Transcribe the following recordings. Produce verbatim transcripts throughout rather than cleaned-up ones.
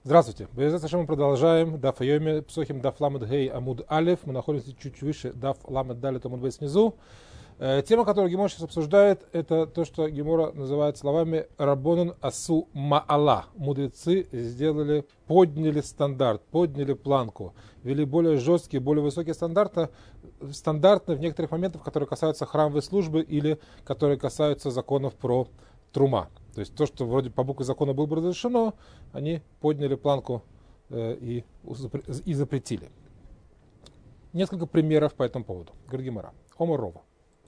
Здравствуйте. Мы продолжаем Даф Йоми Псохим Даф Ламед Гей Амуд Алеф. Мы находимся чуть выше Даф Ламед Далет Амуд Бей снизу. Тема, которую Гемора сейчас обсуждает, это то, что Гемора называет словами Рабонан Асу Маала. Мудрецы сделали, подняли стандарт, подняли планку, ввели более жесткие, более высокие стандарты, стандартные в некоторых моментах, которые касаются храмовой службы или которые касаются законов про трума. То есть то, что вроде по букве закона было бы разрешено, они подняли планку э, и, и запретили. Несколько примеров по этому поводу. Говорит Гемара. Омар Рова.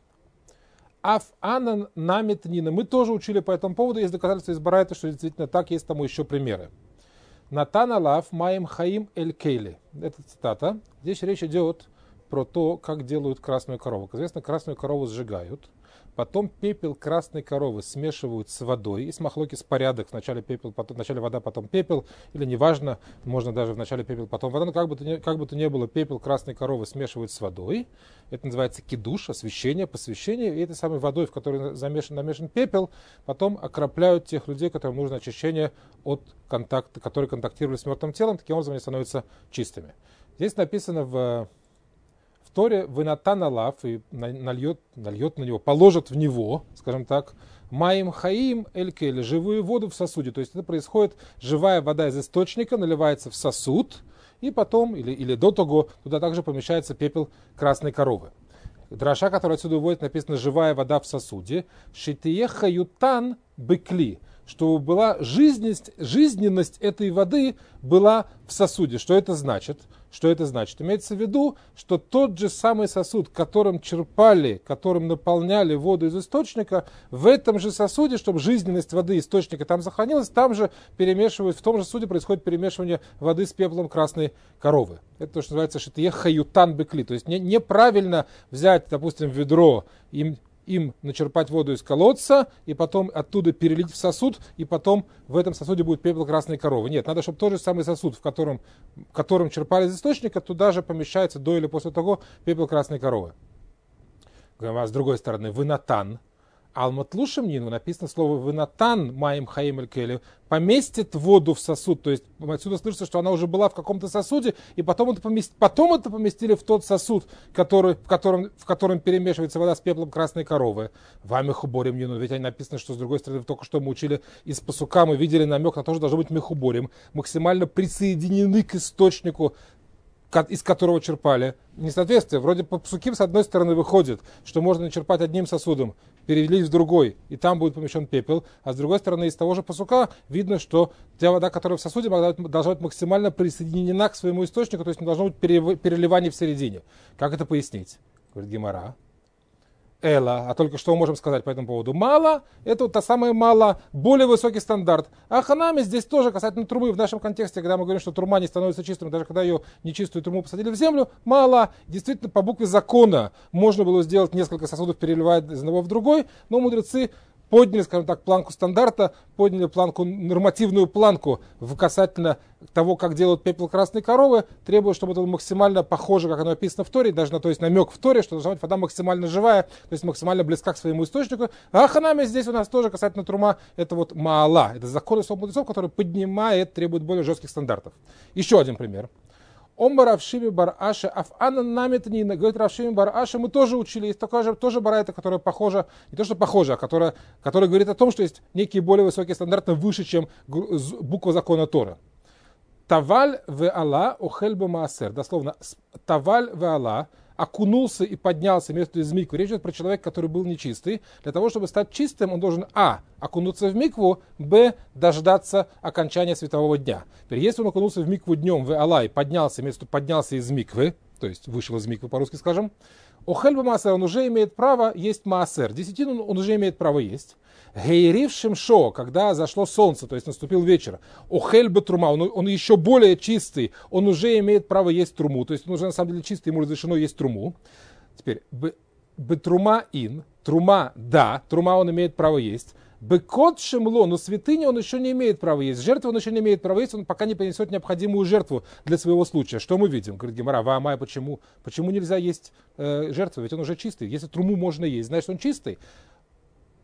Аф анан намит нина. Мы тоже учили по этому поводу. Есть доказательства из Барайта, что действительно так, есть тому еще примеры. Натан алав маим хаим эль кейли. Это цитата. Здесь речь идет про то, как делают красную корову. Как известно, красную корову сжигают. Потом пепел красной коровы смешивают с водой. Есть махлокис порядок. Вначале пепел, потом, вначале вода, потом пепел. Или неважно, можно даже вначале пепел, потом вода. Но как бы то ни, как бы то ни было, пепел красной коровы смешивают с водой. Это называется кидуш, освящение, посвящение. И этой самой водой, в которой замешан, намешан пепел, потом окропляют тех людей, которым нужно очищение от контакта, которые контактировали с мертвым телом. Таким образом они становятся чистыми. Здесь написано в... В Торе вынатан алав и нальет, нальет на него, положит в него, скажем так, маим хаим эль кель, живую воду в сосуде. То есть это происходит, живая вода из источника наливается в сосуд, и потом, или, или до того, туда также помещается пепел красной коровы. Драша, который отсюда уводит, написано живая вода в сосуде. Шитие хаютан бекли, чтобы была жизненность, жизненность этой воды была в сосуде. Что это значит? Что это значит? Имеется в виду, что тот же самый сосуд, которым черпали, которым наполняли воду из источника, в этом же сосуде, чтобы жизненность воды источника там сохранилась, там же перемешивают, в том же сосуде происходит перемешивание воды с пеплом красной коровы. Это то, что называется шитие хаютан бекли. То есть не, неправильно взять, допустим, ведро, им им начерпать воду из колодца, и потом оттуда перелить в сосуд, и потом в этом сосуде будет пепел красной коровы. Нет, надо, чтобы тот же самый сосуд, в котором, которым черпали из источника, туда же помещается до или после того пепел красной коровы. А с другой стороны, вынатан. Алматлушем нину, написано слово вынатан маим хаим эль келю, поместит воду в сосуд, то есть отсюда слышится, что она уже была в каком-то сосуде, и потом это, помест... потом это поместили в тот сосуд, который, в, котором, в котором перемешивается вода с пеплом красной коровы. Вами хуборим нину, ведь написано, что с другой стороны, только что мы учили из пасука, мы видели намек на то, что должно быть мехуборим, максимально присоединены к источнику, из которого черпали. Несоответствие. Вроде по псуким с одной стороны выходит, что можно начерпать одним сосудом, перелить в другой, и там будет помещен пепел. А с другой стороны, из того же пасука видно, что та вода, которая в сосуде, должна быть максимально присоединена к своему источнику, то есть не должно быть переливания в середине. Как это пояснить? Говорит Гемара. Эла, а только что мы можем сказать по этому поводу? Мало, это вот та самая мало, более высокий стандарт. А ханами здесь тоже касательно трумы, в нашем контексте, когда мы говорим, что трума не становится чистой, даже когда ее нечистую труму посадили в землю, мало. Действительно, по букве закона можно было сделать несколько сосудов, переливая из одного в другой, но мудрецы подняли, скажем так, планку стандарта, подняли планку, нормативную планку в касательно того, как делают пепел красной коровы, требуя, чтобы это было максимально похоже, как оно описано в Торе, даже на то есть намек в Торе, что должна быть вода максимально живая, то есть максимально близка к своему источнику. А ханами здесь у нас тоже касательно трума, это вот маала, это закон из мудрецов, который поднимает, требует более жестких стандартов. Еще один пример. Омба Равшими бар Аша, афана намет нина, говорит Равшими бар Аша, мы тоже учили, есть такая же, тоже барайта, которая похожа, не то что похожа, а которая, которая говорит о том, что есть некие более высокие стандарты выше, чем буква закона Тора. Таваль ве Алла охельба маасер, дословно, таваль ве Алла, окунулся и поднялся между из миквы. Речь идет про человека, который был нечистый. Для того, чтобы стать чистым, он должен а. окунуться в микву, б. дождаться окончания светового дня. Теперь, если он окунулся в микву днем, в Аллай, поднялся, между, поднялся из миквы, то есть вышел из миквы, по-русски скажем, охельба маасер, он уже имеет право есть маасер. Десятину он уже имеет право есть. Гейрив шимшо, когда зашло солнце, то есть наступил вечер. Охельба трума, он, он еще более чистый, он уже имеет право есть труму, то есть он уже на самом деле чистый, ему разрешено есть труму. Теперь, бетрума ин, трума да, трума он имеет право есть. Бекот шемло, но святыня он еще не имеет права есть. Жертву он еще не имеет права есть, он пока не принесет необходимую жертву для своего случая. Что мы видим? Говорит Гемара, ваамай, почему? Почему нельзя есть э, жертву? Ведь он уже чистый. Если труму можно есть, значит он чистый.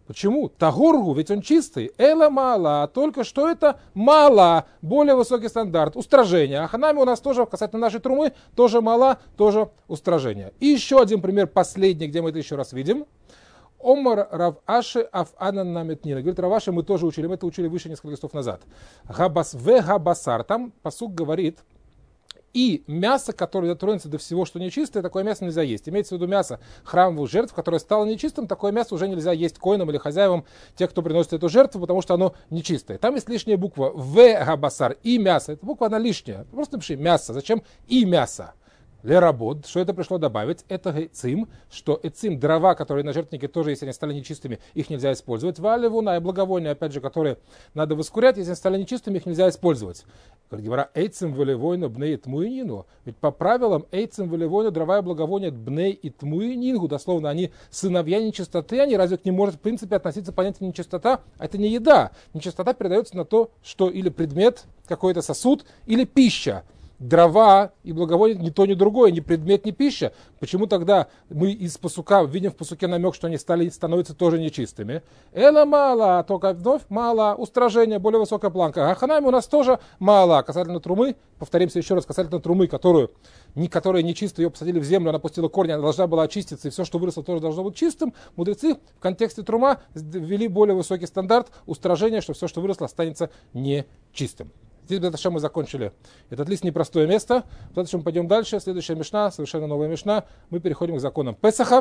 Почему? Тагоргу, ведь он чистый. Эла мала, только что это мало, более высокий стандарт, устражение. А ханами у нас тоже, касательно нашей трумы, тоже мала, тоже устражение. И еще один пример, последний, где мы это еще раз видим. Омар Рав Аши Афанан Наметнина. Говорит, Рав Аши мы тоже учили, мы это учили выше несколько листов назад. Габас в габасар, там пасук говорит, и мясо, которое дотронется до всего, что нечистое, такое мясо нельзя есть. Имеется в виду мясо храмовых жертв, которое стало нечистым, такое мясо уже нельзя есть коинам или хозяевам, тех, кто приносит эту жертву, потому что оно нечистое. Там есть лишняя буква в габасар, и мясо. Эта буква, она лишняя. Просто напиши мясо. Зачем и мясо? Лерабод, что это пришло добавить, это эцим, что эцим, дрова, которые на жертвеннике тоже, если они стали нечистыми, их нельзя использовать. Валевуна и благовония, опять же, которые надо воскурять, если они стали нечистыми, их нельзя использовать. Говорит Гемара, эйцим валевойна бней тмуинину. Ведь по правилам эйцим валевойна дрова и благовония бней и тмуинингу, дословно, они сыновья нечистоты, они разве к ним может в принципе относиться понятие нечистота? А это не еда. Нечистота передается на то, что или предмет, какой-то сосуд, или пища. Дрова и благовоние ни то, ни другое, ни предмет, ни пища. Почему тогда мы из пасука видим в пасуке намек, что они стали, становятся тоже нечистыми? Эла мало, только вновь мало, устражение, более высокая планка. А ханами у нас тоже мало. Касательно трумы, повторимся еще раз, касательно трумы, которую, не, которая нечистая, ее посадили в землю, она пустила корни, она должна была очиститься, и все, что выросло, тоже должно быть чистым. Мудрецы в контексте трума ввели более высокий стандарт устражения, что все, что выросло, останется нечистым. Здесь, Беташем, мы закончили этот лист, непростое место. Беташем, пойдем дальше. Следующая мишна, совершенно новая мишна. Мы переходим к законам Песаха.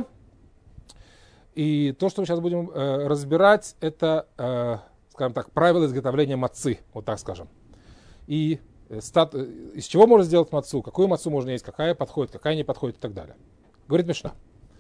И то, что мы сейчас будем э, разбирать, это, э, скажем так, правила изготовления маццы, вот так скажем. И э, стат, э, из чего можно сделать маццу, какую маццу можно есть, какая подходит, какая не подходит и так далее. Говорит мишна.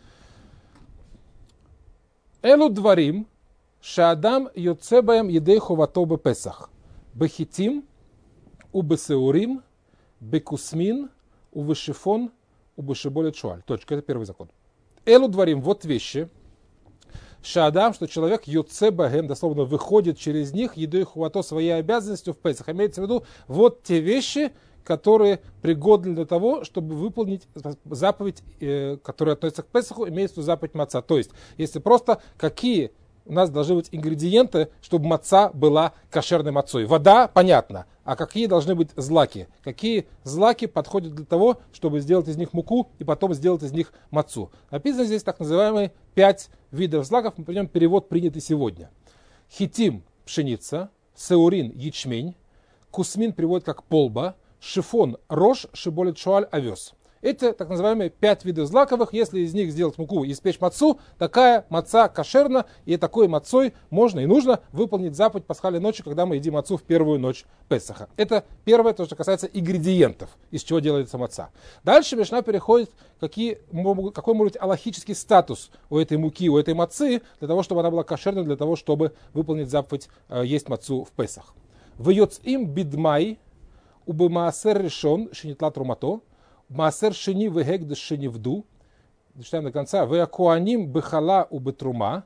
Элу дварим, шаадам йоцебаем едей хувато бе Песах. Бехитим, убесеурим, бекусмин, увешифон, убешиболет шуаль. Точка. Это первый закон. Элу дворим, вот вещи. Шаадам, что человек йоце багем, дословно выходит через них, едой хувато своей обязанностью в Песах. Имеется в виду вот те вещи, которые пригодны для того, чтобы выполнить заповедь, э, которая относится к Песаху, имеется в виду заповедь маца. То есть, если просто какие у нас должны быть ингредиенты, чтобы маца была кошерной мацой. Вода, понятно. А какие должны быть злаки? Какие злаки подходят для того, чтобы сделать из них муку и потом сделать из них мацу? Написано здесь так называемые пять видов злаков. Мы пойдем перевод, принятый сегодня. Хитим – пшеница, сеурин – ячмень, кусмин переводит как полба, шифон – рожь, шиболет шуаль – овес. Это так называемые пять видов злаковых. Если из них сделать муку и испечь мацу, такая маца кошерна, и такой мацой можно и нужно выполнить заповедь пасхальной ночи, когда мы едим мацу в первую ночь Песаха. Это первое, то, что касается ингредиентов, из чего делается маца. Дальше мишна переходит, какие, какой может быть алахический статус у этой муки, у этой мацы, для того, чтобы она была кошерной, для того, чтобы выполнить заповедь э, есть мацу в Песах. Вьёцим бидмай убемаасер решон шинитла трумато. Маасер шени вегегд шени вду. Читаем до конца. Веакуаним бехала у бетрума.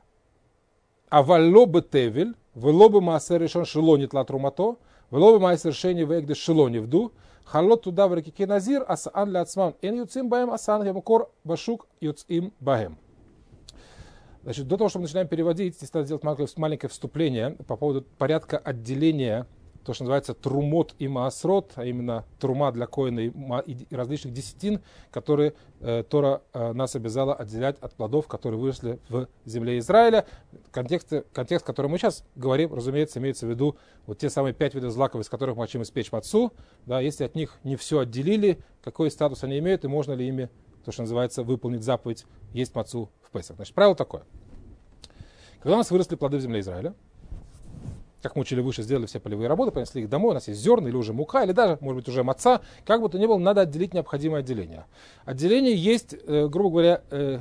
Авалло бетевель. Вело бы маасер решен шелонит ла трумато. Вело бы маасер шени вегд шелони вду. Халот туда в рекике назир. Асаан ля ацмам. Эн юцим баем асаан ямукор башук юцим баем. Значит, до того, что мы начинаем переводить, здесь надо сделать маленькое вступление по поводу порядка отделения, то, что называется трумот и маасрот, а именно трума для коина и различных десятин, которые э, Тора э, нас обязала отделять от плодов, которые выросли в земле Израиля. Контекст, контекст, который мы сейчас говорим, разумеется, имеется в виду вот те самые пять видов злаков, из которых мы хотим испечь мацу. Да, если от них не все отделили, какой статус они имеют и можно ли ими, то, что называется, выполнить заповедь есть мацу в Песах. Значит, правило такое. Когда у нас выросли плоды в земле Израиля, как мы учили выше, сделали все полевые работы, принесли их домой, у нас есть зерна или уже мука, или даже, может быть, уже маца, как бы то ни было, надо отделить необходимое отделение. Отделение есть, э, грубо говоря, э,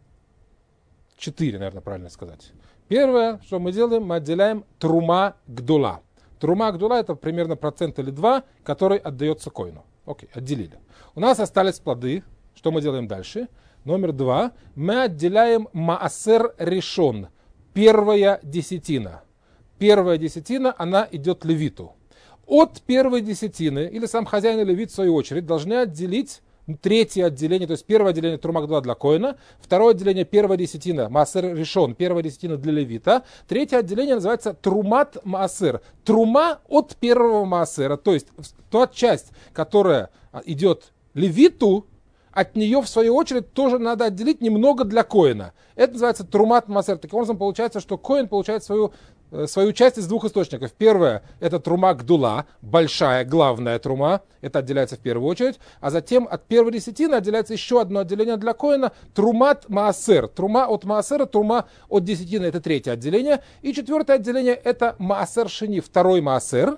четыре, наверное, правильно сказать. Первое, что мы делаем, мы отделяем трума гдула. Трума гдула это примерно процент или два, который отдается коину. Окей, отделили. У нас остались плоды. Что мы делаем дальше? Номер два. Мы отделяем маасер решон. Первая десятина. Первая десятина, она идет левиту. От первой десятины, или сам хозяин и левит, в свою очередь, должны отделить третье отделение, то есть первое отделение Трума Гдула для Коэна, второе отделение первая десятина, Маасер Ришон, первая десятина для Левита, третье отделение называется Трумат Маасер, Трума от первого Маасера, то есть та часть, которая идет Левиту, от нее, в свою очередь, тоже надо отделить немного для Коэна. Это называется Трумат Маасер. Таким образом, получается, что Коэн получает свою, свою часть из двух источников. Первое – это Трума Гдула, большая, главная Трума. Это отделяется в первую очередь. А затем от первой десятины отделяется еще одно отделение для Коэна – Трумат Маасер. Трума от Маасера, Трума от десятины – это третье отделение. И четвертое отделение – это Маасер Шини, второй Маасер.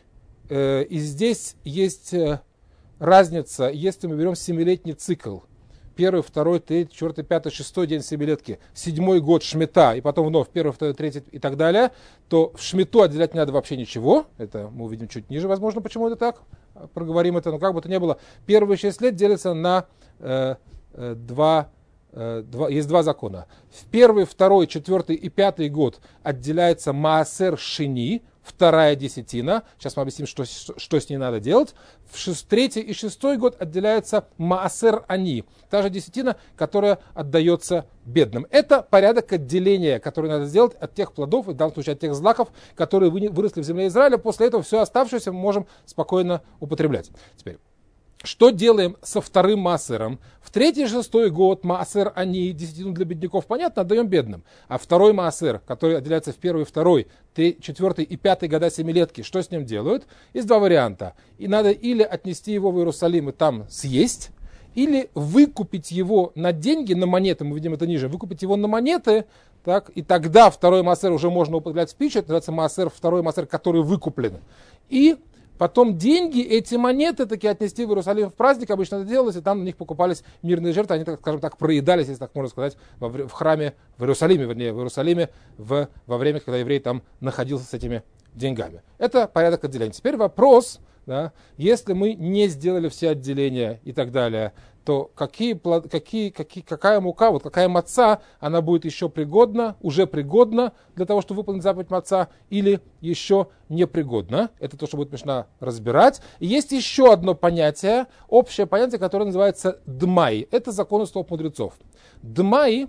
И здесь есть разница, если мы берем семилетний цикл, первый, второй, третий, четвертый, пятый, шестой день семилетки, седьмой год Шмита, и потом вновь первый, второй, третий и так далее, то в Шмиту отделять не надо вообще ничего. Это мы увидим чуть ниже, возможно, почему это так. Проговорим это, но как бы то ни было. Первые шесть лет делятся на э, э, два, э, два, есть два закона. В первый, второй, четвертый и пятый год отделяется Маасер Шини, вторая десятина. Сейчас мы объясним, что, что с ней надо делать. В шест, третий и шестой год отделяется Маасер Ани, та же десятина, которая отдается бедным. Это порядок отделения, который надо сделать от тех плодов, в данном случае от тех злаков, которые выросли в земле Израиля. После этого все оставшееся мы можем спокойно употреблять. Теперь, что делаем со вторым Маасером? В третий и шестой год Маасер Ани, десятину для бедняков, понятно, отдаем бедным. А второй Маасер, который отделяется в первый, второй, четвертый и пятый года семилетки, что с ним делают? Есть два варианта. И надо или отнести его в Иерусалим и там съесть, или выкупить его на деньги, на монеты, мы видим это ниже, выкупить его на монеты, так, и тогда второй Маасер уже можно употреблять в пищу, это называется Маасер, второй Маасер, который выкуплен. И потом деньги, эти монеты таки отнести в Иерусалим в праздник, обычно это делалось, и там на них покупались мирные жертвы, они, так скажем так, проедались, если так можно сказать, в, в храме, в Иерусалиме, вернее, в Иерусалиме в, во время, когда еврей там находился с этими деньгами. Это порядок отделения. Теперь вопрос, да, если мы не сделали все отделения и так далее, то какие, какие, какие, какая мука, вот какая маца, она будет еще пригодна, уже пригодна для того, чтобы выполнить заповедь маца, или еще непригодна. Это то, что будет Мишна разбирать. И есть еще одно понятие, общее понятие, которое называется дмай. Это законы слов мудрецов. Дмай,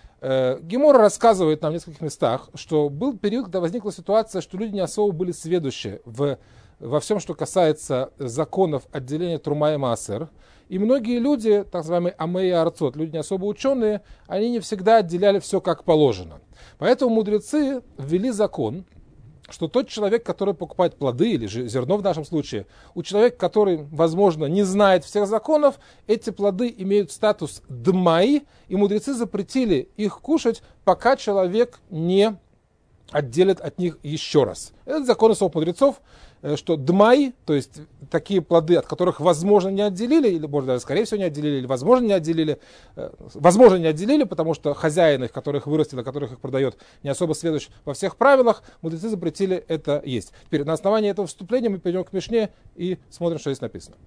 э, Гемора рассказывает нам в нескольких местах, что был период, когда возникла ситуация, что люди не особо были сведущи в, во всем, что касается законов отделения Трума и Маасер. И многие люди, так называемые амеи арцот, люди не особо ученые, они не всегда отделяли все как положено. Поэтому мудрецы ввели закон, что тот человек, который покупает плоды или же зерно в нашем случае, у человека, который, возможно, не знает всех законов, эти плоды имеют статус дмай, и мудрецы запретили их кушать, пока человек не отделит от них еще раз. Это закон слов мудрецов, что дмай, то есть такие плоды, от которых, возможно, не отделили, или, может, даже, скорее всего, не отделили, или, возможно, не отделили, возможно, не отделили, потому что хозяин их, которых вырастил, которых их продает, не особо сведущ во всех правилах, мудрецы запретили это есть. Теперь, на основании этого вступления мы перейдем к Мишне и смотрим, что здесь написано.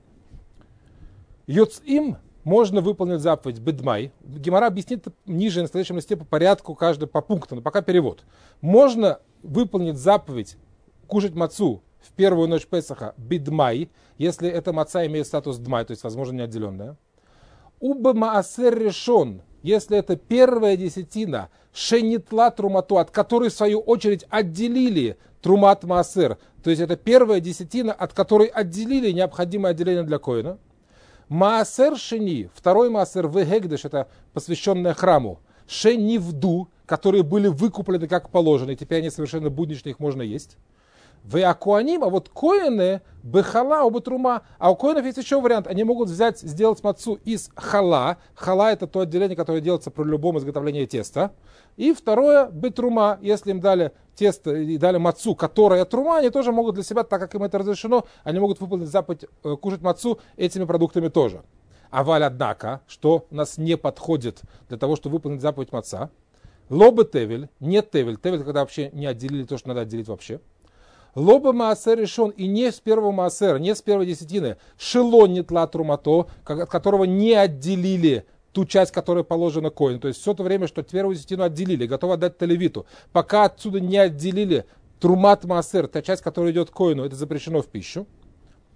Йоцим можно выполнить заповедь бедмай. Гемара объяснит ниже на следующем листе по порядку, каждый по пункту, но пока перевод. Можно выполнить заповедь кушать мацу в первую ночь Песаха бедмай, если эта маца имеет статус дмай, то есть, возможно, неотделенная. Уба маасер решен, если это первая десятина, шенитла трумату, от которой, в свою очередь, отделили трумат маасер, то есть это первая десятина, от которой отделили необходимое отделение для коина. Маасер шени, второй маасер вегегдеш, это посвященное храму, шенивду, которые были выкуплены как положено, и теперь они совершенно будничные, их можно есть. Веакуаним, а вот коины, бехала, оба трума, а у коинов есть еще вариант, они могут взять, сделать мацу из хала, хала это то отделение, которое делается при любом изготовлении теста, и второе, бетрума, если им дали тесто и дали мацу, которая трума, они тоже могут для себя, так как им это разрешено, они могут выполнить заповедь кушать мацу этими продуктами тоже. А валь, однако, что у нас не подходит для того, чтобы выполнить заповедь маца, лобы тевель, нет тевель, тевель, когда вообще не отделили то, что надо отделить вообще. Лоба маасер решен, и не с первого маасера, не с первой десятины, шелон нетла трумато, от которого не отделили ту часть, которая положена коину. То есть все то время, что первую десятину отделили, готовы отдать левиту, пока отсюда не отделили трумат маасер, та часть, которая идет коину, это запрещено в пищу.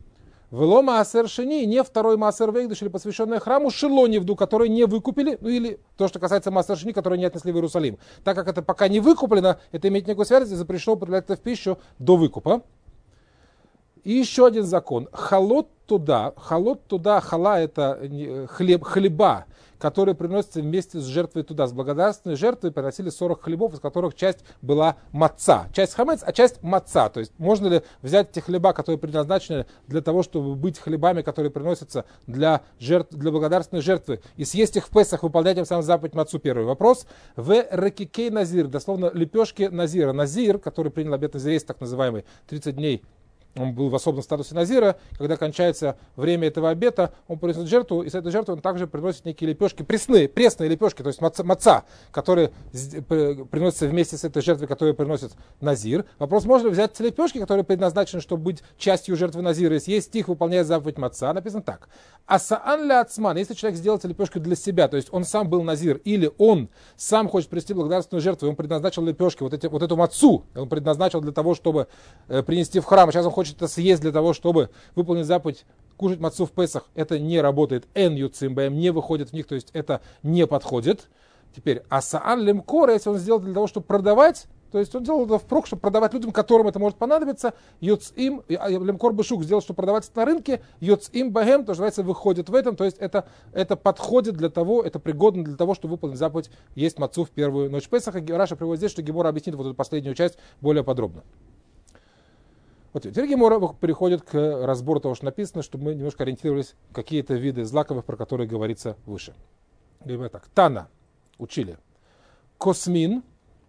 Вело маасер шини, не второй маасер вейгдыш, или посвященный храму Шилоневду, который не выкупили, ну или то, что касается маасер шини, который не отнесли в Иерусалим. Так как это пока не выкуплено, это имеет некую связь, и запрещено употреблять это в пищу до выкупа. И еще один закон. Халот туда, халот туда, хала это хлеб, хлеба, которые приносятся вместе с жертвой туда. С благодарственной жертвой приносили сорок хлебов, из которых часть была маца. Часть хамец, а часть маца. То есть можно ли взять те хлеба, которые предназначены для того, чтобы быть хлебами, которые приносятся для, жертв, для благодарственной жертвы, и съесть их в Песах, выполнять тем самым заповедь мацу? Первый вопрос. В ракикей назир, дословно лепешки назира. Назир, который принял обет назирейства, так называемый, тридцать дней, он был в особом статусе назира, когда кончается время этого обета, он приносит жертву, и с этой жертвы он также приносит некие лепешки, пресные, пресные лепешки, то есть маца, маца, которые приносятся вместе с этой жертвой, которую приносит назир. Вопрос, можно ли взять те лепешки, которые предназначены, чтобы быть частью жертвы назира, и съесть их, выполняя заповедь маца? Написано так. Асаан ля ацман, если человек сделает лепешку для себя, то есть он сам был назир, или он сам хочет принести благодарственную жертву, и он предназначил лепешки, вот, эти, вот эту мацу, он предназначил для того, чтобы э, принести в храм, а сейчас он хочет это съесть для того, чтобы выполнить заповедь кушать мацу в Песах, это не работает, эн юцимбэм, не выходит в них, то есть это не подходит. Теперь, асаан лемкора, если он сделал для того, чтобы продавать, то есть он делал это впрок, чтобы продавать людям, которым это может понадобиться, йоцим, лемкор бешук сделал, чтобы продавать это на рынке, йоцим бэгэм, то, что называется, выходит в этом, то есть это, это подходит для того, это пригодно для того, чтобы выполнить заповедь есть мацу в первую ночь Песаха. Раша приводит здесь, что Гемора объяснит вот эту последнюю часть более подробно. Вот теперь Гемора переходит к разбору того, что написано, чтобы мы немножко ориентировались в какие-то виды злаковых, про которые говорится выше. Говорим так. Тана. Учили. Космин.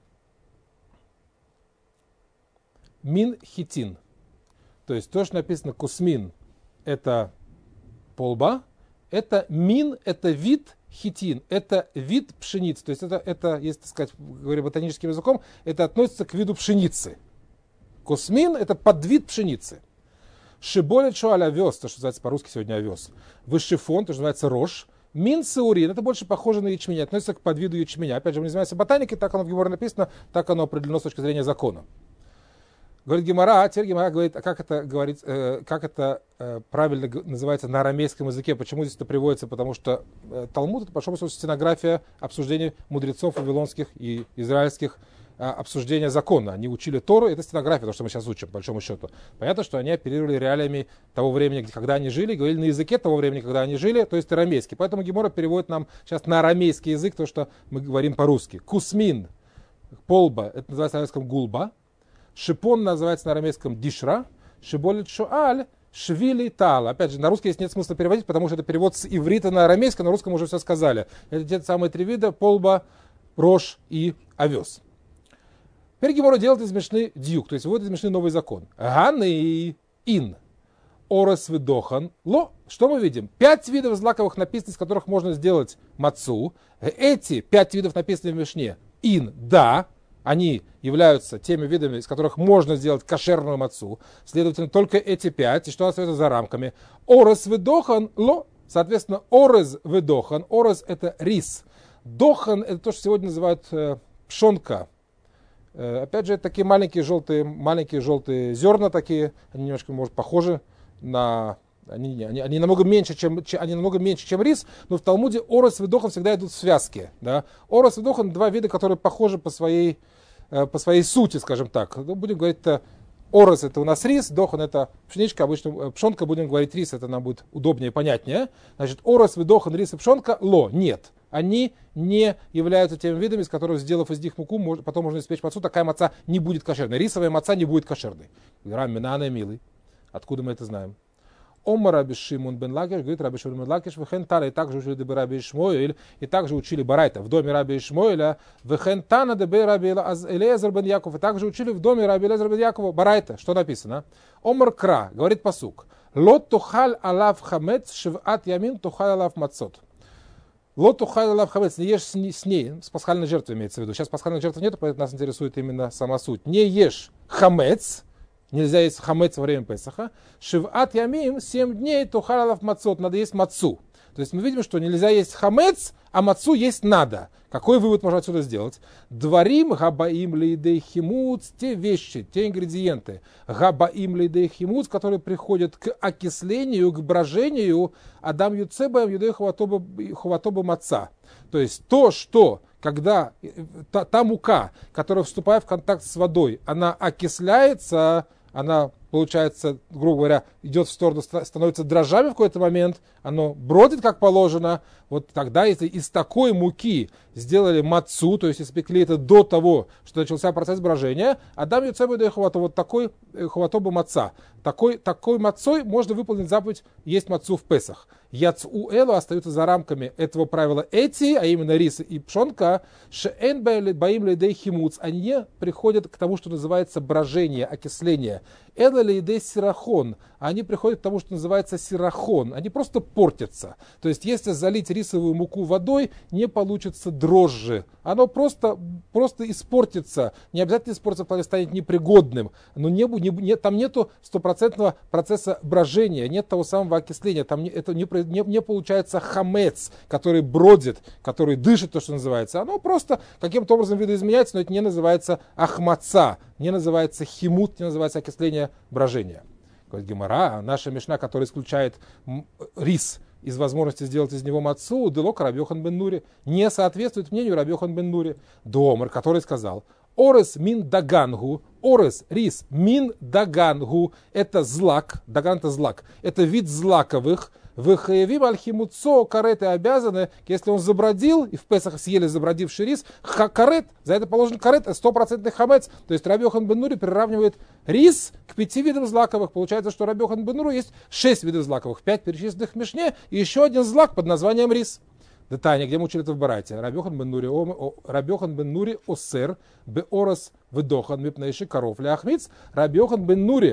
Мин хитин. То есть то, что написано космин, это полба. Это мин, это вид хитин. Это вид пшеницы. То есть это, это если сказать, говоря ботаническим языком, это относится к виду пшеницы. Космин – это подвид пшеницы. Шиболет шуаль овес, то, что называется по-русски сегодня овес. Вышифон, то, что называется рожь. Мин саурин – это больше похоже на ячмень, относится к подвиду ячменя. Опять же, мы не занимаемся ботаникой, так оно в Геморе написано, так оно определено с точки зрения закона. Говорит Гемора, а теперь Гемора говорит, а как это, говорит, э, как это э, правильно называется на арамейском языке, почему здесь это приводится, потому что э, Талмуд – это, по большому счету, стенография обсуждений мудрецов вавилонских и израильских, обсуждения закона. Они учили Тору, это стенография, то, что мы сейчас учим, по большому счету. Понятно, что они оперировали реалиями того времени, когда они жили, говорили на языке того времени, когда они жили, то есть арамейский. Поэтому Гемора переводит нам сейчас на арамейский язык то, что мы говорим по-русски. Кусмин, полба, это называется на арамейском гулба. Шипон называется на арамейском дишра. Шиболит шуаль, швили тала. Опять же, на русский здесь нет смысла переводить, потому что это перевод с иврита на арамейский, на русском уже все сказали. Это те самые три вида: полба, рожь и овес. Теперь Гемора делает из Мишны дьюк, то есть выводит из Мишны новый закон. Ган и ин. Орес выдохан. Ло. Что мы видим? Пять видов злаковых написано, из которых можно сделать мацу. Эти пять видов написаны в Мишне. Ин. Да. Они являются теми видами, из которых можно сделать кошерную мацу. Следовательно, только эти пять. И что остается за рамками? Орес выдохан. Ло. Соответственно, орез выдохан. Орез это рис. Дохан это то, что сегодня называют э, пшонка. Опять же, это такие маленькие желтые, маленькие желтые зерна такие, они немножко, может, похожи на... Они, они, они, намного меньше, чем, они намного меньше, чем рис, но в Талмуде орес и дохан всегда идут в связке. Да? Орес и дохан — два вида, которые похожи по своей, по своей сути, скажем так. Ну, будем говорить, это орес — это у нас рис, дохан — это пшеничка, обычно пшенка, будем говорить рис, это нам будет удобнее и понятнее. Значит, орес и дохан, рис и пшенка — ло, нет. Они не являются теми видами, из которых, сделав из них муку, может, потом можно испечь мацу, такая маца не будет кошерной. Рисовая маца не будет кошерной. Раминана милый. Откуда мы это знаем? Омар Раби Шимон бен Лакиш, говорит Раби Шимон бен Лакиш, вехен тара, и также учили дебе Раби Ишмоэль, и также учили Барайта в доме Раби Ишмоэля, вехен тана дебе Раби Элиэзер бен Яков, и также учили в доме Раби Элиэзер бен Якова Барайта. Что написано? Омар Кра, говорит пасук, лот тухаль алав хамец шиват ямин тухаль алав мацот. Лоту халалав хамец, не ешь с ней, с пасхальной жертвой имеется в виду. Сейчас пасхальной жертвы нету, поэтому нас интересует именно сама суть. Не ешь хамец, нельзя есть хамец во время Песаха. Шиват ямим, семь дней, то халалав мацот, надо есть мацу. То есть мы видим, что нельзя есть хамец, а мацу есть надо. Какой вывод можно отсюда сделать? Дворим габаим лейдей химуц, те вещи, те ингредиенты, габаим лейдей химуц, которые приходят к окислению, к брожению, адам юцеба юдей хватоба маца. То есть то, что когда та, та мука, которая вступает в контакт с водой, она окисляется, она, получается, грубо говоря, идет в сторону, становится дрожжами в какой-то момент, оно бродит как положено, вот тогда, если из такой муки сделали мацу, то есть испекли это до того, что начался процесс брожения, адам юцебу дей хвато, вот такой хватоба маца. Такой, такой мацой можно выполнить заповедь есть мацу в Песах. Яцу элу остаются за рамками этого правила эти, а именно рис и пшенка, шеэн баим лейдей химуц, они приходят к тому, что называется брожение, окисление. Эла лейдей сирахон, они приходят к тому, что называется сирахон, они просто портятся. То есть если залить рисовую муку водой, не получится дрожжи. Оно просто, просто испортится. Не обязательно испортится, потому что станет непригодным. Но не, не, не, там нету стопроцентного процесса брожения, нет того самого окисления. Там не, это не, не, не получается хамец, который бродит, который дышит, то, что называется. Оно просто каким-то образом видоизменяется, но это не называется ахмаца, не называется химут, не называется окисление брожения. Говорит Гемара, наша мишна, которая исключает рис из возможности сделать из него мацу, делок Раби Йохан бен Нури, не соответствует мнению Раби Йохан бен Нури. Домар, который сказал, орес мин дагангу, орес, рис, мин дагангу, это злак, даган это злак, это вид злаковых, выхаевим альхимуцо, кареты обязаны, если он забродил, и в Песах съели забродивший рис, ха, карет, за это положен карет, стопроцентный хамец. То есть Раби Йохан бен Нури приравнивает рис к пяти видам злаковых. Получается, что Раби Йохан бен Нури есть шесть видов злаковых, пять перечисленных в Мишне, и еще один злак под названием рис. Детание, где мы учили это в Барайте. Раби Йохан бен Нури, Раби Йохан бен Нури осер, беорос ведохан, мипнейши коров ляхмиц. Раби Йохан бен Нури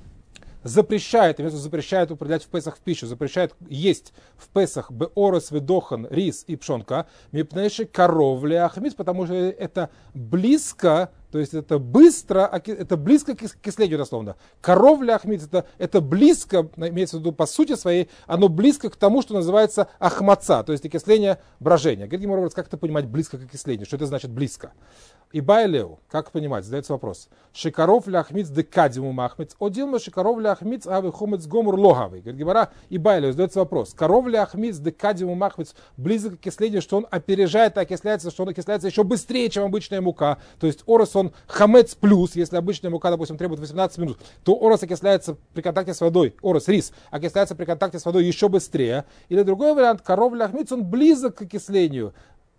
запрещает, имеется запрещает употреблять в Песах в пищу, запрещает есть в Песах беорос, ведохан, рис и пшенка, мипнейши коров ляхмиц, потому что это близко, то есть это быстро, это близко к кислению, дословно. Коров ляхмиц, это, это близко, имеется в виду по сути своей, оно близко к тому, что называется ахмаца, то есть окисление брожения. Говорит Гемара, как это понимать близко к окислению, что это значит близко? И байлеу, как понимать, задается вопрос. Шикаров ляхмиц декадиму махмиц, одилма шикаров ляхмиц авы хомец гомур логавый. Говорит Гемара, и байлеу, задается вопрос. Коров ляхмиц декадиму махмиц близко к окислению, что он опережает и окисляется, что он окисляется еще быстрее, чем обычная мука. То есть орос он хамец плюс, если обычная мука, допустим, требует восемнадцать минут, то орос окисляется при контакте с водой, орос, рис, окисляется при контакте с водой еще быстрее. Или другой вариант, коров ляхмиц, он близок к окислению.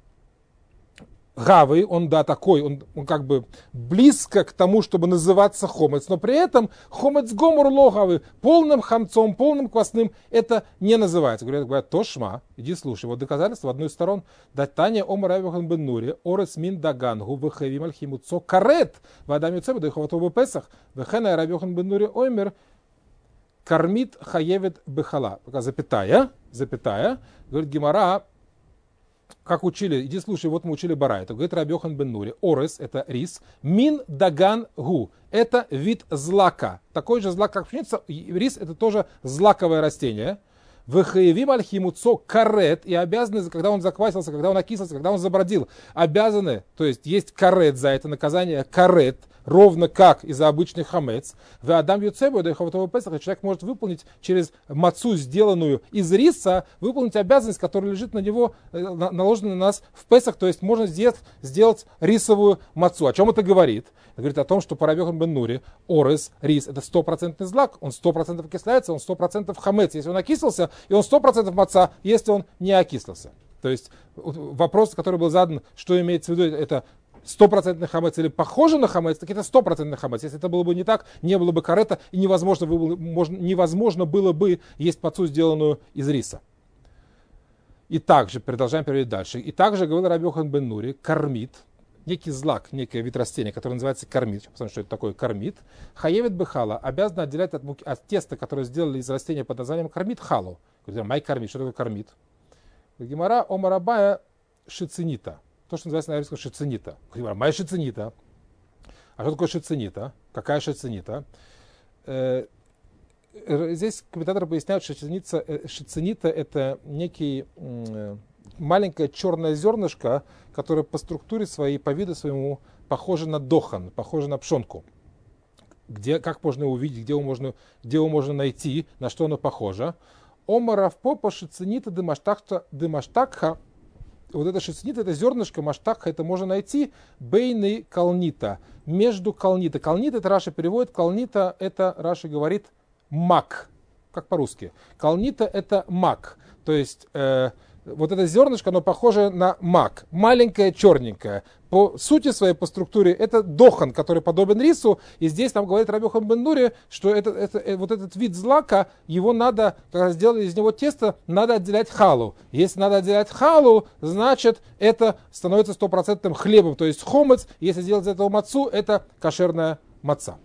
Гавый, он, да, такой, он, он как бы близко к тому, чтобы называться хомец, но при этом хомец гомур логавый, полным хамцом, полным квасным, это не называется. Говорят, говорят, то шма, иди слушай, вот доказательство в одну из сторон. Датания омар Раби Йохан бен Нури, орес мин дагангу, вехавим альхимуцо карет, вадам юцебу дайховату бепесах, вехена Раби Йохан бен Нури оймер, кармит хаевет бехала. Пока запятая, запятая, говорит Гемара, как учили, иди слушай, вот мы учили Барайту, говорит Раби Йохан бен Нури, орес, это рис, мин даган гу, это вид злака, такой же злак, как пшеница, рис это тоже злаковое растение, вехаевим альхимуцо карет, и обязаны, когда он заквасился, когда он окислился, когда он забродил, обязаны, то есть есть карет за это наказание, карет, ровно как из-за обычных хамец. В Адам Юцебу, человек может выполнить через мацу, сделанную из риса, выполнить обязанность, которая лежит на него, наложена на нас в Песах, то есть можно сделать, сделать рисовую мацу. О чем это говорит? Это говорит о том, что по Раби Йохан бен Нури орес, рис, это стопроцентный злак, он сто процентов окисляется, он сто процентов хамец, если он окислился, и он сто процентов маца, если он не окислился. То есть вопрос, который был задан, что имеется в виду, это стопроцентный хамец или похоже на хамец, так это стопроцентный хамец. Если это было бы не так, не было бы карета, и невозможно, было, можно, невозможно было бы есть мацу, сделанную из риса. И также, продолжаем переводить дальше, и также, говорил Раби Йохан бен Нури, кармит, некий злак, некий вид растения, которое называется кармит, сейчас посмотрим, что это такое кармит, хаевит бехала, обязан отделять от, муки, от теста, которое сделали из растения под названием кармит, халу. Говорит, май кармит, что такое кармит? Гемара омарабая шицинита. То, что называется на еврейском шицинита. Моя шицинита. А что такое шицинита? Какая шицинита? Э, здесь комментаторы поясняют, что шицинита, шицинита это некий э, маленькое черное зернышко, которое по структуре своей, по виду своему похоже на дохан, похоже на пшенку. Где, как можно его увидеть, где его можно, где его можно найти, на что оно похоже. Ома Рав Попа шиценита демаштакха. Вот это шиценита, это зернышко, маштакха, это можно найти бейны калнита, между калнита. Калнита, это Раша переводит, калнита, это Раша говорит мак, как по-русски. Калнита это мак, то есть э, вот это зернышко, оно похоже на мак, маленькое, черненькое. По сути своей, по структуре, это дохан, который подобен рису. И здесь нам говорит Раби Йоханан бен Нури, что это, это, вот этот вид злака, его надо, когда сделали из него тесто, надо отделять халу. Если надо отделять халу, значит это становится стопроцентным хлебом, то есть хомец. Если сделать из этого мацу, это кошерная маца.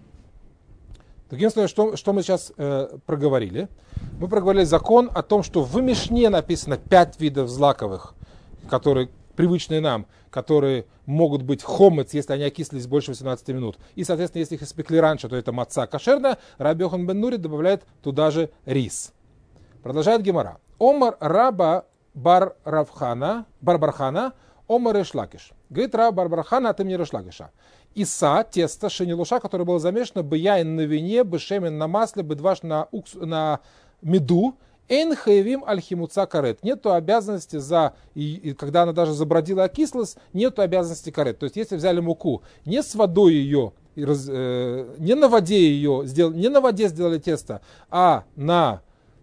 Таким словом, что, что мы сейчас э, проговорили? Мы проговорили закон о том, что в Мишне написано пять видов злаковых, которые привычные нам, которые могут быть хомец, если они окислились больше восемнадцати минут. И, соответственно, если их испекли раньше, то это маца кошерная. Раби Йоханан бен Нури добавляет туда же рис. Продолжает Гемара. Омар раба бар Равхана, барбархана, омар решлакиш. Говорит Раб барбархана, а ты мне решлакиша. Иса, тесто, шинилуша, которое было замешано бы яин на вине, бы шемен на масле, бы дваш на, укс, на меду, эйн хаевим аль-химуца карет. Нету обязанности за, и, и когда она даже забродила и окислась, нету обязанности карет. То есть если взяли муку, не с водой ее, и раз, э, не на воде ее сделали, не на воде сделали тесто, а на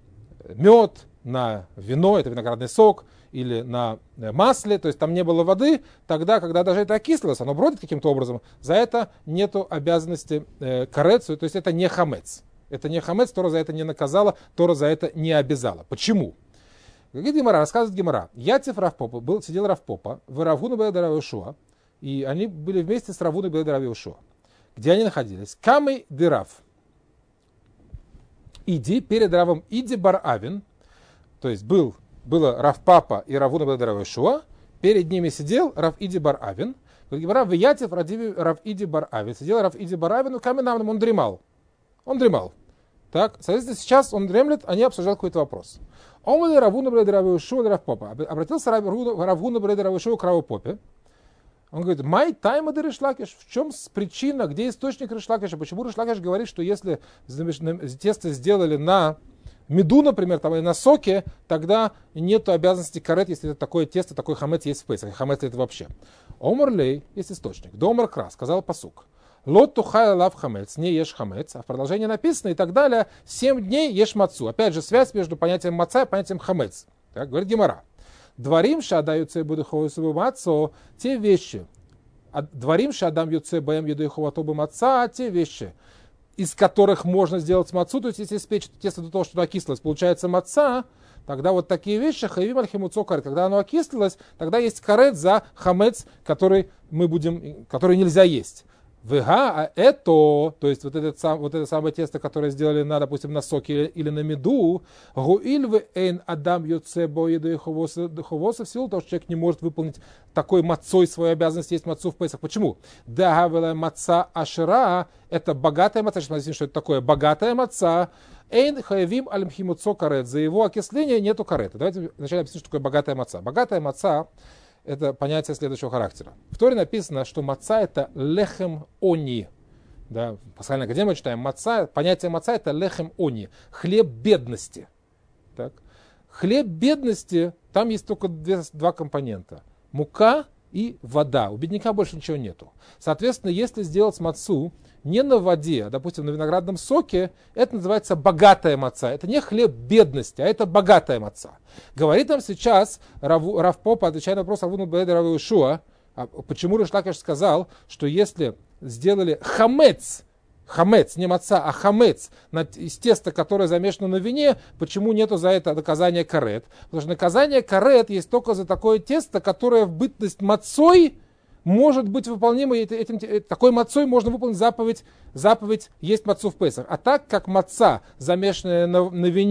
мед, на вино, это виноградный сок, или на масле, то есть там не было воды, тогда, когда даже это окислилось, оно бродит каким-то образом, за это нету обязанности э, карецу, то есть это не хамец. Это не хамец, Тора за это не наказала, Тора за это не обязала. Почему? Говорит Гемара, рассказывает Гемара. Ятев Рав Попа, был, сидел Рав Попа в Равуна бен Рав Йошуа, и они были вместе с Равуной бен Рав Йошуа. Где они находились? Камей де Рав. Иди перед Равом Иди бар Авин, то есть был было Рав Папа и Равуна бен Рав Йошуа, перед ними сидел Рав Иди бар Авин. Говорит, Рав Ятев, Рав Иди бар Авин. Сидел Рав Иди бар Авин, у каменам он дремал. Он дремал. Так, соответственно, сейчас он дремлет, они обсуждают какой-то вопрос. Он Равуна бен Рав Йошуа, Рав Папа. Обратился Равуна бен Рав Йошуа к Раву Попе. Он говорит, май тайма де решлакиш, в чем причина, где источник решлакиша? Почему решлакиш говорит, что если тесто сделали на меду, например, там, или на соке, тогда нет обязанности карет, если это такое тесто, такой хамец есть в Песах. Хамец это вообще. Омар лей есть источник. Домар кра, сказал пасук. Лот тухай лав хамец, не ешь хамец. А в продолжении написано и так далее. Семь дней ешь мацу. Опять же, связь между понятием маца и понятием хамец. Так, говорит Гемара. Дворим шадам юце будухову мацо, те вещи. Дворим шадам юце бэм юдухову маца, те вещи, из которых можно сделать мацу, то есть если испечь тесто до того, что оно окислилось, получается маца, тогда вот такие вещи, хаевим аль-химуцо карет, когда оно окислилось, тогда есть карет за хамец, который мы будем, который нельзя есть. Вега, а это, то есть вот, этот сам, вот это самое тесто, которое сделали на, допустим, на соке или, или на меду, гуильве эйн адам йоце боеду и ховоса, в силу того, что человек не может выполнить такой мацой свою обязанность есть мацу в Песах. Почему? Да, маца ашира, это богатая маца, что это такое богатая маца, эйн хаевим аль-мхимуцо карет, за его окисление нету карета. Давайте вначале объясним, что такое богатая маца. Богатая маца — это понятие следующего характера. В Торе написано, что маца — это лехем они. Да, в Пасхальной академии мы читаем, маца, понятие маца — это лехем они, хлеб бедности. Так. Хлеб бедности, там есть только две, два компонента. Мука и вода. У бедняка больше ничего нету. Соответственно, если сделать мацу не на воде, а, допустим, на виноградном соке, это называется богатая маца. Это не хлеб бедности, а это богатая маца. Говорит нам сейчас Рав, Рав Попа, отвечая на вопрос Равуна бен Рав Йошуа, почему Реш Лакиш сказал, что если сделали хамец, хамец, не маца, а хамец из теста, которое замешано на вине, почему нету за это наказания карет? Потому что наказание карет есть только за такое тесто, которое в бытность мацой может быть выполнимо, этим, такой мацой можно выполнить заповедь, заповедь есть мацу в Песах. А так как маца, замешанная на, на вине,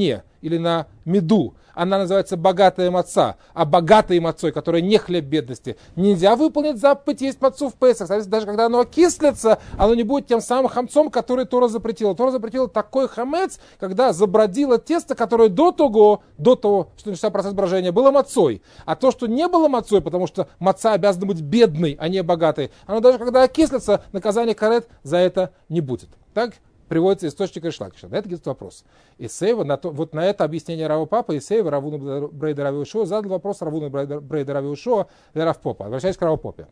или на меду, она называется богатая маца, а богатой мацой, которая не хлеб бедности, нельзя выполнить заповедь есть мацу в Песах. Соответственно, даже когда оно окислится, оно не будет тем самым хамцом, который Тора запретила. Тора запретила такой хамец, когда забродило тесто, которое до того, до того, что начался процесс брожения, было мацой. А то, что не было мацой, потому что маца обязана быть бедной, а не богатой, оно даже когда окислится, наказание карет за это не будет. Так приводится источник Рейш Лакиша. На это есть вопрос. Исеева, на то, вот на это объяснение Рава Папа, Исеева, Равуну Брейда Рави Ушуа, задал вопрос Равуну Брейда Рави Ушуа для Рав Попа. Обращаясь к Раву Попе.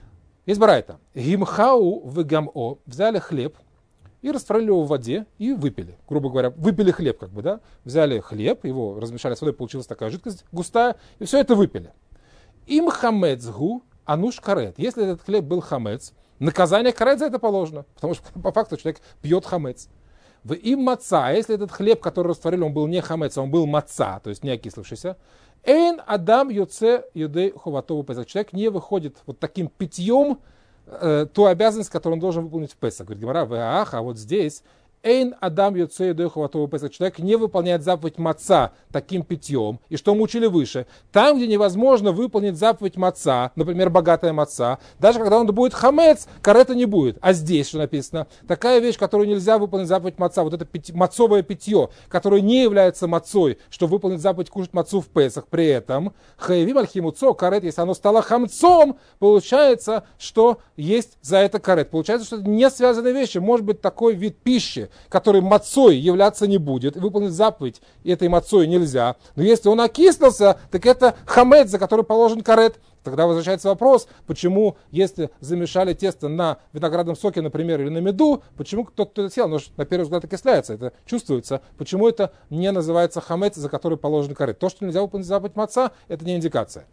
Из Барайта. Гимхау в гамо взяли хлеб и растворили его в воде и выпили. Грубо говоря, выпили хлеб, как бы, да? Взяли хлеб, его размешали с водой, получилась такая жидкость густая, и все это выпили. Им хамецгу ануш карет. Если этот хлеб был хамец, наказание карет за это положено, потому что по факту человек пьет хамец. В им маца, а если этот хлеб, который растворили, он был не хамец, а он был маца, то есть не окислившийся, эйн адам юце юдей хуватову песах. Человек не выходит вот таким питьем э, ту обязанность, которую он должен выполнить в Песах. Говорит Гемара, ваах, а вот здесь эйн адам юце юдей хуватову песах. Человек не выполняет заповедь маца таким питьем. И что мы учили выше? Там, где невозможно выполнить заповедь маца, например, богатая маца, даже когда он будет хамец, карета не будет. А здесь что написано? Такая вещь, которую нельзя выполнить заповедь маца, вот это пить, мацовое питье, которое не является мацой, что выполнить заповедь кушать мацу в Песах. При этом хаевим альхимуцо карет, если оно стало хамцом, получается, что есть за это карет. Получается, что это не связанные вещи. Может быть такой вид пищи, который мацой являться не будет, и выполнить заповедь этой мацой нельзя. Но если он окислился, так это хамец, за который положен карет. Тогда возвращается вопрос, почему, если замешали тесто на виноградном соке, например, или на меду, почему кто-то это съел? Оно же на первый взгляд окисляется, это чувствуется. Почему это не называется хамец, за который положен карет? То, что нельзя выполнить заповедь маца, это не индикация.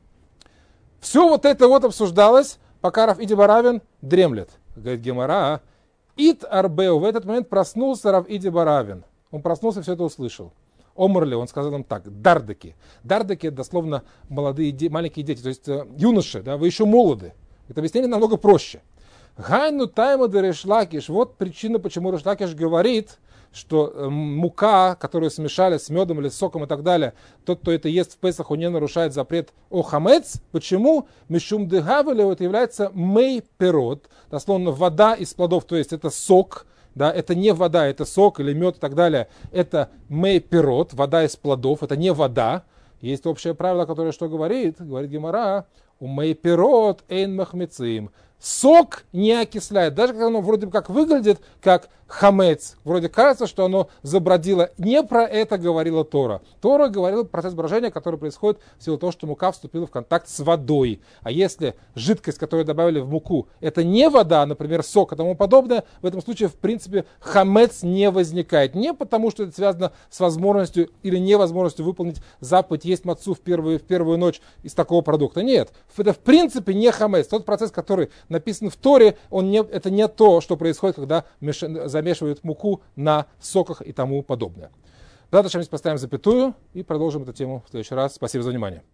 Все вот это вот обсуждалось, пока Рав Иди Баравин дремлет. Говорит Гемара, Ит Арбеу, в этот момент проснулся Рав Иди Баравин. Он проснулся и все это услышал. Омрли, он сказал им так, дардеки. Дардеки, дословно, молодые, де, маленькие дети, то есть э, юноши, да, вы еще молоды. Это объяснение намного проще. Гайну тайма де Рейш Лакиш, вот причина, почему Рейш Лакиш говорит, что э, мука, которую смешали с медом или с соком и так далее, тот, кто это ест в Песах, он не нарушает запрет о хамец. Почему? Мишум де гавеле, это является мей перот, дословно вода из плодов, то есть это сок. Да, это не вода, это сок или мед и так далее. Это мей-пирот, вода из плодов, это не вода. Есть общее правило, которое что говорит? Говорит Гемара, у мей-пирот эйн махмецим. Сок не окисляет. Даже когда оно вроде как выглядит как хамец, вроде кажется, что оно забродило. Не про это говорила Тора. Тора говорила про процесс брожения, который происходит в силу того, что мука вступила в контакт с водой. А если жидкость, которую добавили в муку, это не вода, например, сок и тому подобное, в этом случае, в принципе, хамец не возникает. Не потому, что это связано с возможностью или невозможностью выполнить заповедь есть мацу в первую, в первую ночь из такого продукта. Нет, это в принципе не хамец. Тот процесс, который написан в Торе, он не, это не то, что происходит, когда замешивают муку на соках и тому подобное. Завтра мы поставим запятую и продолжим эту тему в следующий раз. Спасибо за внимание.